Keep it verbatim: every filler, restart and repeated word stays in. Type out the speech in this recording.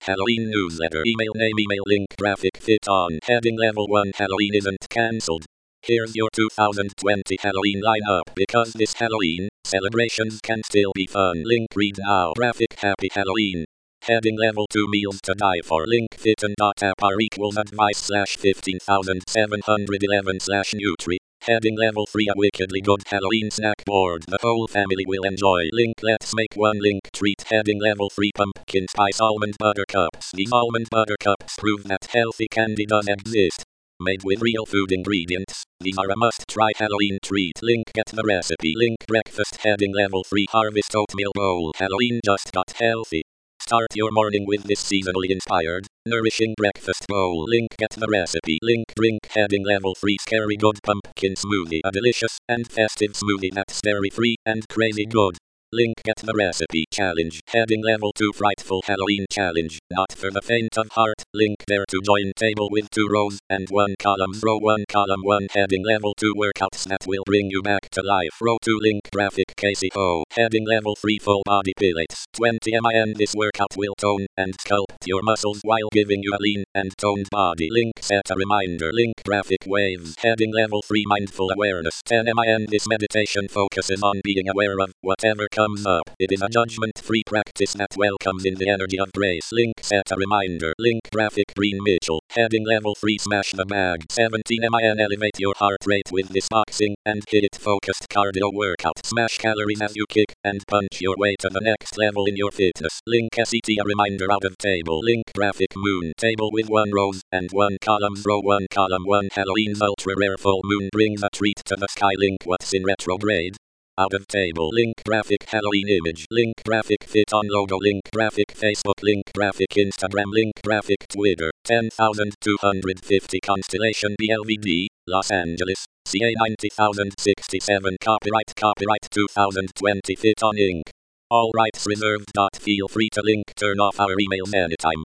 Halloween newsletter. Email name, email link, graphic fit on. Heading level one. Halloween isn't cancelled. Here's your two thousand twenty Halloween lineup. Because this Halloween, celebrations can still be fun. Link read now. Graphic happy Halloween. Heading level two meals to die for. Link fit and dot app r equals advice slash fifteen thousand seven hundred eleven slash nutri. Heading level three a wickedly good Halloween snack board the whole family will enjoy. Link let's make one link treat. Heading level three pumpkin spice almond butter cups. These almond butter cups prove that healthy candy does exist. Made with real food ingredients, these are a must-try Halloween treat. Link get the recipe. Link breakfast. Heading level three harvest oatmeal bowl. Halloween just got healthy. Start your morning with this seasonally inspired, nourishing breakfast bowl. Link get the recipe. Link drink. Heading level three scary good pumpkin smoothie. A delicious and festive smoothie that's dairy-free and crazy good. Link get the recipe. Challenge. Heading level two frightful Halloween challenge. Not for the faint of heart. Link dare to join table with two rows and one columns. Row one column one. Heading level two workouts that will bring you back to life. Row two link graphic K C O. Heading level three full body pilates. twenty min. This workout will tone and sculpt your muscles while giving you a lean and toned body. Link set a reminder. Link graphic waves. Heading level three mindful awareness. ten min. This meditation focuses on being aware of whatever comes up. It is a judgment-free practice that welcomes in the energy of grace. Link set a reminder. Link graphic Green Mitchell. Heading level three smash the bag. seventeen min. Elevate your heart rate with this boxing and hit focused cardio workout. Smash calories as you kick and punch your way to the next level in your fitness. Link set a reminder out of table. Link graphic moon table with one rows and one columns. Row one column one. Halloween's ultra rare full moon brings a treat to the sky. Link what's in retrograde. Out of table. Link graphic Halloween image. Link graphic fit on logo. Link graphic Facebook. Link graphic Instagram. Link graphic Twitter. ten thousand two hundred fifty Constellation B L V D, Los Angeles, C A ninety thousand sixty-seven. Copyright Copyright two thousand twenty Fit on Incorporated. All rights reserved. Feel free to link turn off our emails anytime.